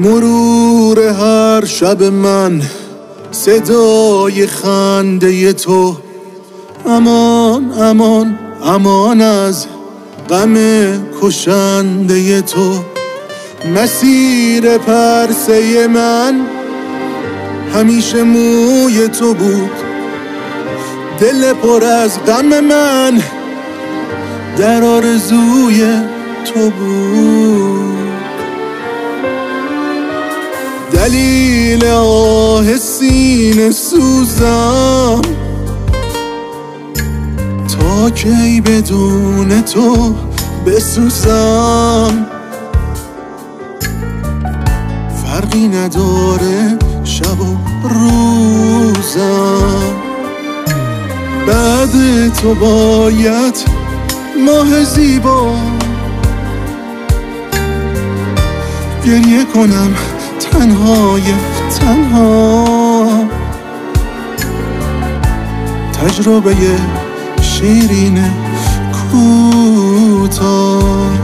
مرور هر شب من، صدای خنده تو، امان امان امان از غم کشنده تو. مسیر پرسه من همیشه موی تو بود، دل پر از غم من در آرزوی تو بود. دلیل آه سینه سوزم تا کی بدون تو بسوزم. فرقی نداره شب و روزم، بعد تو باید ماه زیبا گریه کنم تنها. تجربه شیرین کوتاه.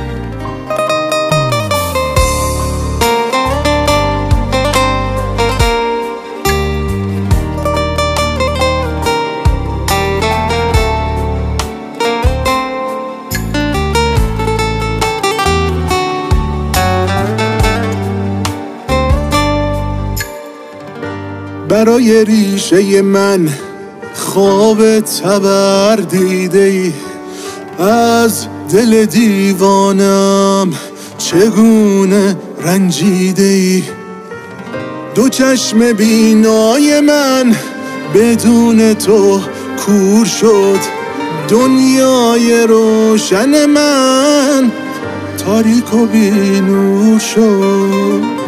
برای ریشه من خواب تبر دیده ای، از دل دیوانم چگونه رنجیده ای. دو چشم بینای من بدون تو کور شد، دنیای روشن من تاریک و بی نور شد.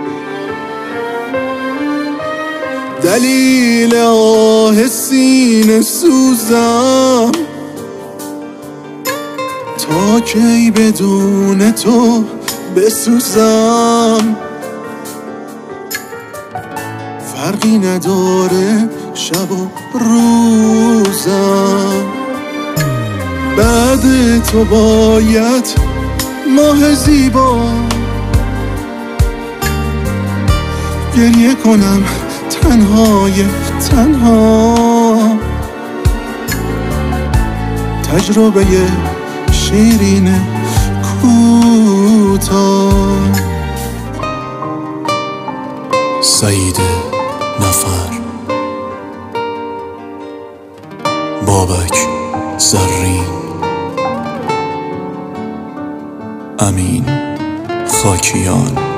دلیل آه سینه سوزم تا کی بدون تو بسوزم. فرقی نداره شب و روزم، بعد تو باید ماه زیبا گریه کنم تنها. تجربه شیرین کوتاه. سعید نفر، بابک زرین، امین خاکیان.